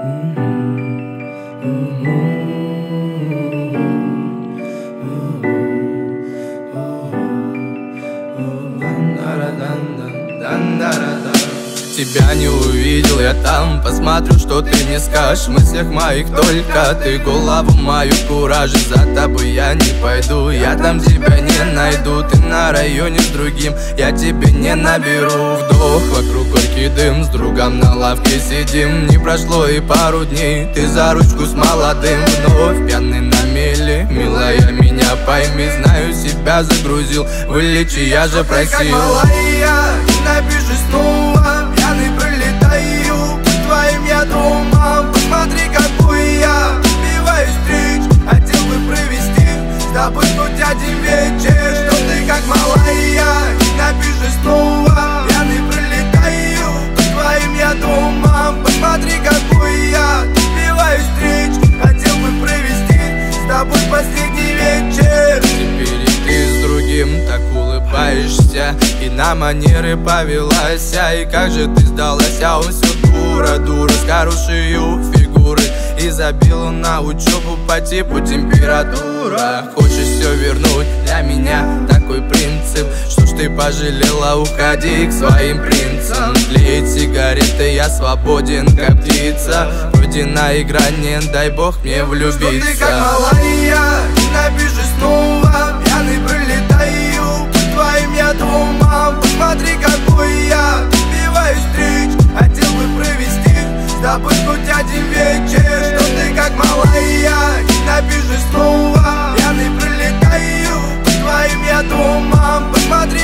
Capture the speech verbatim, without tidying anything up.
Тебя не увидел я там, посмотрю, что ты мне скажешь. В мыслях моих только ты, голову мою куражишь. За тобой я не пойду, я там тебя не найду. Ты на районе с другим, я тебе не наберу. Вдох, вокруг горький дым, с другом на лавке сидим. Не прошло и пару дней, ты за ручку с молодым. Вновь пьяный на мели, милая, меня пойми. Знаю, себя загрузил, вылечи, я же просил. Ты как малая, ненавижу снова. Пьяный пролетаю по твоим я домам. Посмотри, какой я убиваю встреч. Хотел бы провести с тобой хоть один вечер. Что ты как малая, ненавижу снова. Пьяный пролетаю по твоим я домам. Посмотри, какой я убиваю встреч. Хотел бы провести с тобой последний вечер. Теперь и ты с другим так улыбаешься и на манеры повелась. И как же ты сдалась, а он все дура, дура с хорошей фигурой. И забила на учебу по типу температура. Хочешь все вернуть, для меня такой принцип. Что ж ты пожалела, уходи к своим принцам. Тлеет сигареты, я свободен, как птица. Вроде на грани, дай бог мне влюбиться. Что ты как малая, ненавижу снова. Пьяный пролетаю по твоим я домам. Посмотри, какой я убиваю встреч. Хотел бы провести с тобой хоть один вечер. Что ты как малая, ненавижу снова. Пьяный пролетаю по твоим я домам. Посмотри,